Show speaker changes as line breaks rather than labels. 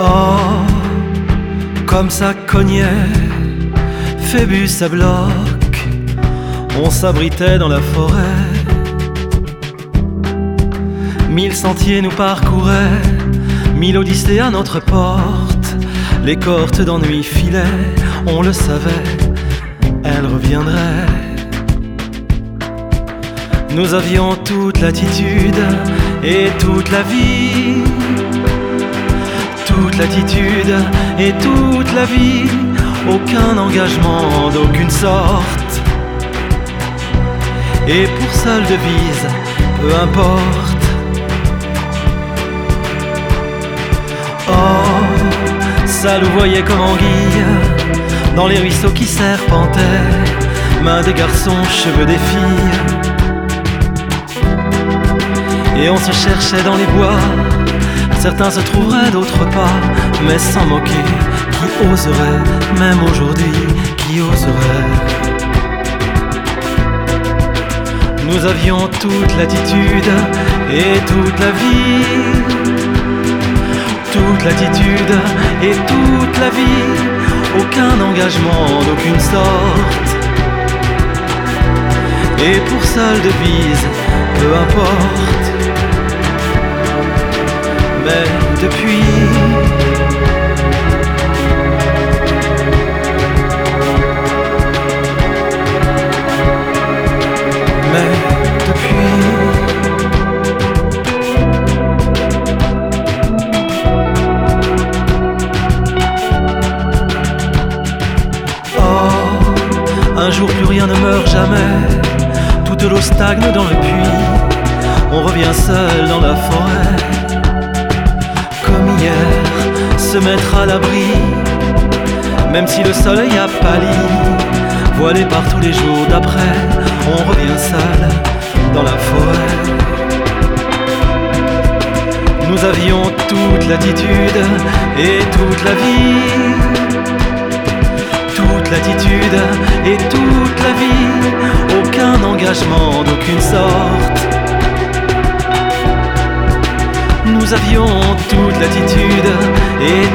Oh, comme ça cognait Phébus à bloc, on s'abritait dans la forêt. 1000 sentiers nous parcouraient, 1000 odyssées à notre porte. Les cohortes d'ennui filaient, on le savait, elles reviendraient. Nous avions toute l'attitude et toute la vie, toute l'attitude et toute la vie, aucun engagement d'aucune sorte. Et pour seule devise, peu importe. Oh, ça nous voyait comme anguilles dans les ruisseaux qui serpentaient, mains des garçons, cheveux des filles. Et on se cherchait dans les bois, certains se trouveraient, d'autres pas, mais sans moquer, qui oserait, même aujourd'hui, qui oserait. Nous avions toute l'attitude et toute la vie, toute l'attitude et toute la vie, aucun engagement d'aucune sorte. Et pour seule devise, peu importe. Mais depuis, oh, un jour plus rien ne meurt jamais, toute l'eau stagne dans le puits, on revient seul dans la forêt. Comme hier, se mettre à l'abri, même si le soleil a pâli, voilé par tous les jours d'après, on revient seul dans la forêt. Nous avions toute l'attitude et toute la vie, toute l'attitude et toute la vie, aucun engagement d'aucune sorte. Nous avions toute l'attitude et